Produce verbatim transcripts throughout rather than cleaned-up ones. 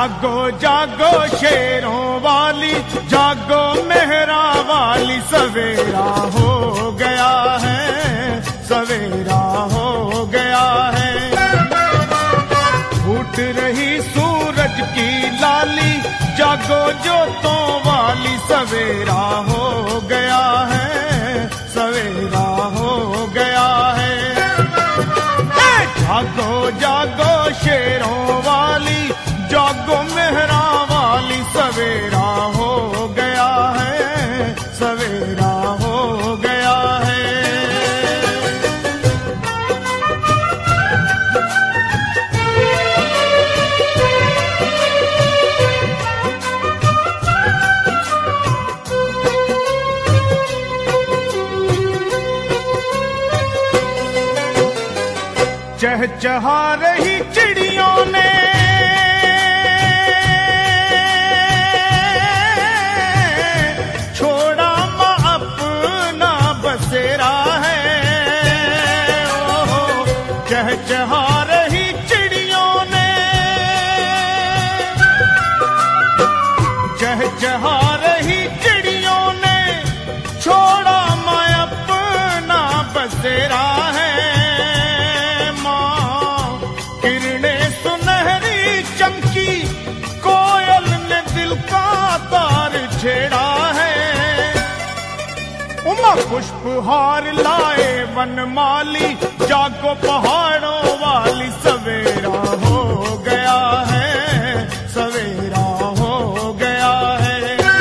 जागो जागो शेरों वाली, जागो मेहरा वाली, सवेरा हो गया है, सवेरा हो गया है। फूट रही सूरज की लाली, जागो जोतों वाली, सवेरा हो गया है, सवेरा हो गया है। जागो जागो शेरों वाली, जागो मेहरा वाली, सवेरा हो गया है, सवेरा हो गया है। चहचहा रही चिड़ियों ने छोड़ा माँ अपना बसेरा है। ओहो चहचहा रही चिड़ियों ने, चहचहा रही चिड़ियों ने छोड़ा माँ अपना बसेरा है। कोयल ने दिल का तार छेड़ा है। उमा पुष्पहार लाए वनमाली, जागो पहाड़ों वाली, सवेरा हो गया है, सवेरा हो गया है।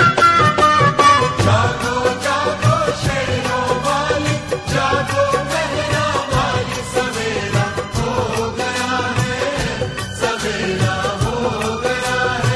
जागो जागो शेरों वाली, जागो मेहरा वाली, सवेरा हो गया है, सवेरा हो गया है।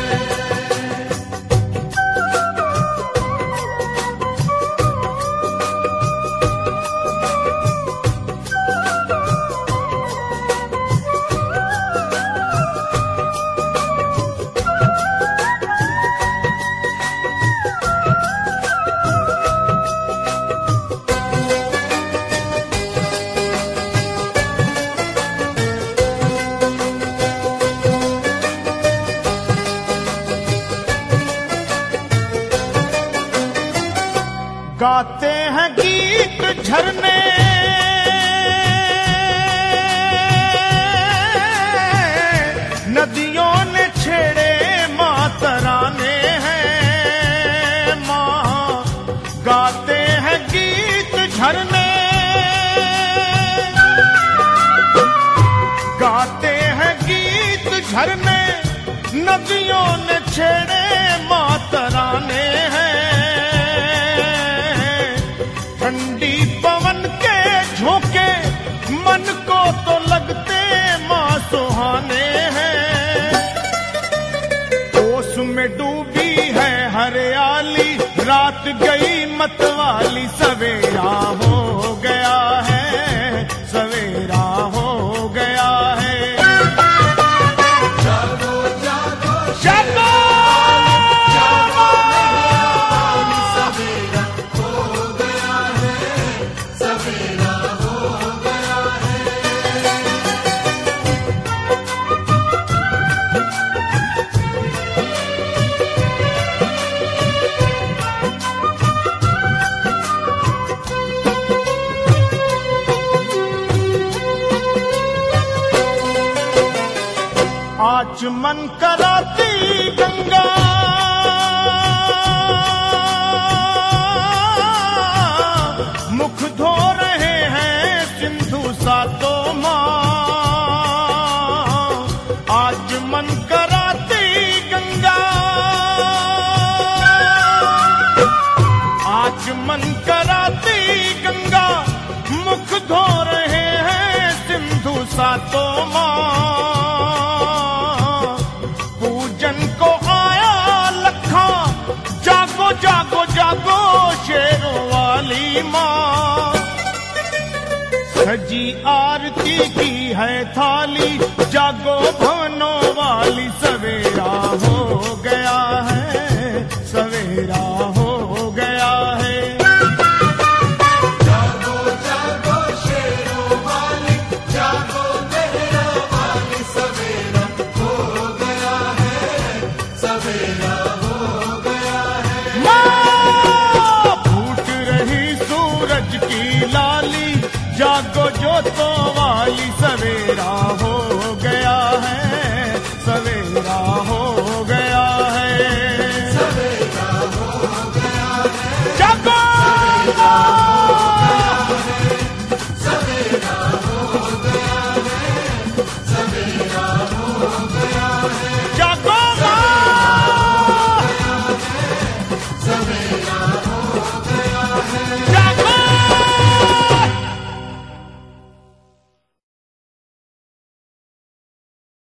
गाते हैं गीत झरने, नदियों ने छेड़े माँ तराने हैं। माँ गाते हैं गीत झरने, गाते हैं गीत झरने, नदियों ने छेड़े माँ तराने हैं। ठंडी पवन के झोंके मन को तो लगते माँ सुहाने हैं। ओस में डूबी है हरियाली, रात गई मतवाली, सवेरा हो गया है, सवेरा हो गया है। जागो जागो जागो सवेरा हो गया है, सवेरा हो गया है। आचमन कराती गंगा, मुख धो रहे हैं सिंधु सातों माँ। आचमन कराती गंगा, आचमन कराती गंगा, मुख धो रहे हैं सिंधु सातों माँ। जागो जागो शेरों वाली माँ, सजी आरती की है थाली, जागो भवनों वाली, सवेरा हो गया है, सवेरा हो